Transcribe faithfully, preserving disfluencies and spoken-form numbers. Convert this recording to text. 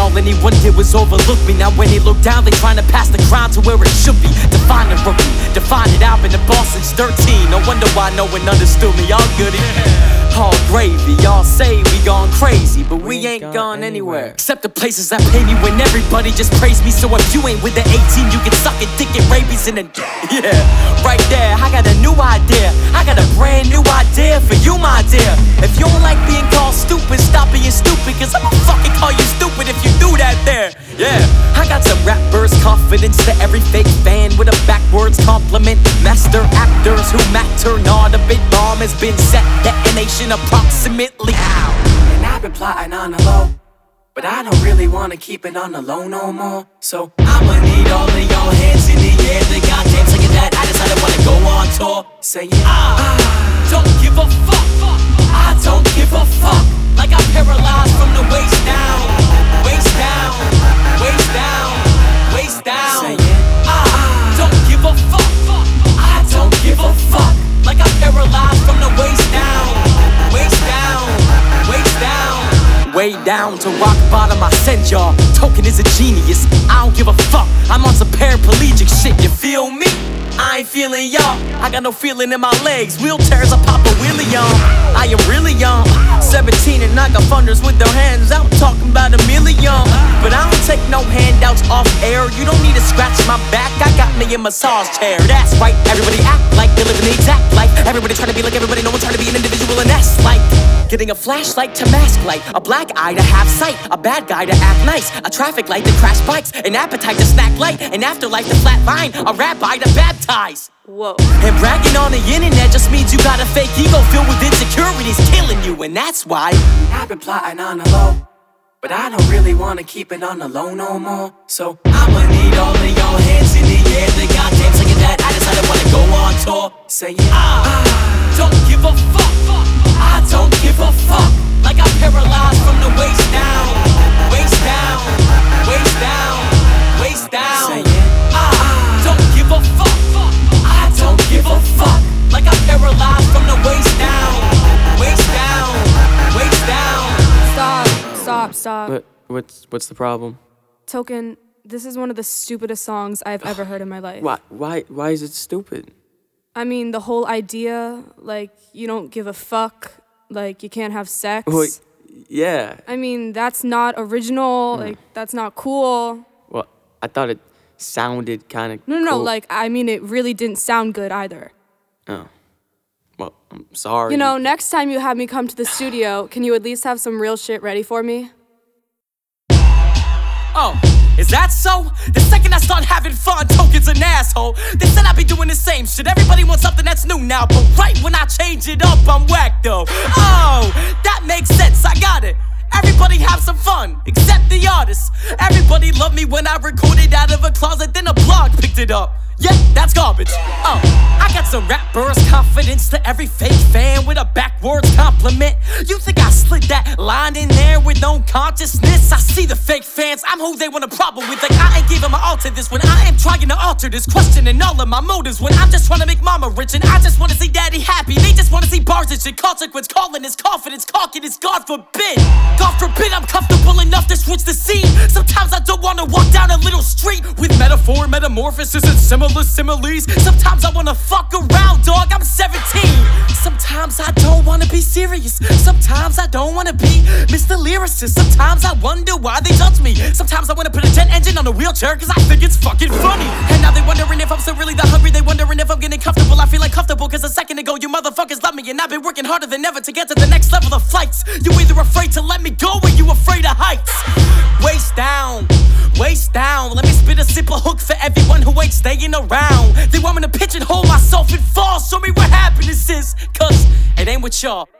all anyone did was overlook me. Now when they look down, they trying to pass the crown to where it should be. Define a rookie, define it, I've been the boss since thirteen. No wonder why no one understood me, y'all goody. All gravy, y'all say we gone crazy, but we, we ain't gone, gone anywhere. Except the places that pay me when everybody just praise me. So if you ain't with the eighteen, you can suck a dick and rabies in a yeah, right there, I got a new idea. I got a brand new idea for you, my dear. If you don't like being called stupid, stop being stupid, cause I'ma fucking call you stupid if you do that there. Yeah, I got some rappers' confidence to every fake fan with a backwards compliment. Master actors who matter, not a bit bomb has been set. Detonation approximately. Ow. And I've been plotting on the low, but I don't really wanna keep it on the low no more. So I'ma need all of your hands in the air. The goddamn second that I decided wanna go on tour. Saying I, I don't give a fuck. I don't give a fuck. Like I'm paralyzed from the waist down, waist down, waist down, waist down. Saying I don't give a fuck. I don't give a fuck. Like I'm paralyzed from the waist down, waist down, waist down. Way down to rock bottom, I send y'all. Token is a genius, I don't give a fuck. I'm on some paraplegic shit, you feel me? I ain't feeling y'all, I got no feeling in my legs. Wheelchairs, I pop a wheelie on. I am really young, seventeen and I got funders with their hands. I'm talking about a million. But I don't take no handouts off air. You don't need to scratch my back, I got me a massage chair. That's right, everybody act like they live in the exact life. Everybody trying to be like everybody, no one trying to be an individual. And that's like getting a flashlight to mask light, a black eye to have sight, a bad guy to act nice, a traffic light to crash bikes, an appetite to snack light, an afterlife to flat vine, a rabbi to baptize. Whoa. And bragging on the internet just means you got a fake ego filled with insecurities killing you, and that's why I've been plotting on the low, but I don't really wanna keep it on the low no more. So I'ma need all of your hands in the air. The goddamn second that I decided wanna go on tour. Saying I, I don't give a fuck. I don't give a fuck. Like I'm paralyzed from the waist down, waist down, waist down, waist down. Saying I don't give a fuck. I don't give a fuck. Like I'm paralyzed from the waist down, waist down, waist down. Stop, stop, stop. What, what's, what's the problem? Token, this is one of the stupidest songs I've ever heard in my life. Why, why, why is it stupid? I mean, the whole idea, like, you don't give a fuck, like, you can't have sex. Wait, yeah. I mean, that's not original, Hmm. like, that's not cool. Well, I thought it sounded kind of No, no, cool. no, like, I mean, it really didn't sound good either. Oh. Well, I'm sorry. You know, next time you have me come to the studio, can you at least have some real shit ready for me? Oh, is that so? The second I start having fun, Token's an asshole. They said I'd be doing the same shit. Everybody wants something that's new now, but right when I change it up, I'm whack though. Oh, that makes sense, I got it. Everybody have some fun, except the artists. Everybody loved me when I recorded out of a closet, then a blog picked it up. Yeah, that's garbage. Oh, I got some rappers' confidence to every fake fan with a backwards compliment. You think I slid that line in there with no consciousness? I see the fake fans, I'm who they want a problem with. Like I ain't giving my all to this when I am trying to alter this, questioning all of my motives when I'm just trying to make mama rich and I just want to see daddy happy. They just want to see bars and shit. Consequence calling his confidence, caulking is God forbid. God forbid I'm comfortable enough to switch the scene. Sometimes I don't want to walk down a little street with metaphor, metamorphosis, and similar similes. Sometimes I wanna fuck around, dog, I'm seventeen. Sometimes I don't wanna be serious. Sometimes I don't wanna be Mister Lyricist. Sometimes I wonder why they judge me. Sometimes I wanna put a jet engine on a wheelchair cause I think it's fucking funny. And now they wondering if I'm still really that hungry. They wondering if I'm getting comfortable. I feel like comfortable cause a second ago you motherfuckers love me. And I've been working harder than ever to get to the next level of flights. You either afraid to let me go or you afraid of heights. Waist down, waist down. Let me spit a simple hook for everyone who ain't staying around. They want me to pigeonhole myself and fall. Show me what happiness is, cause it ain't with y'all.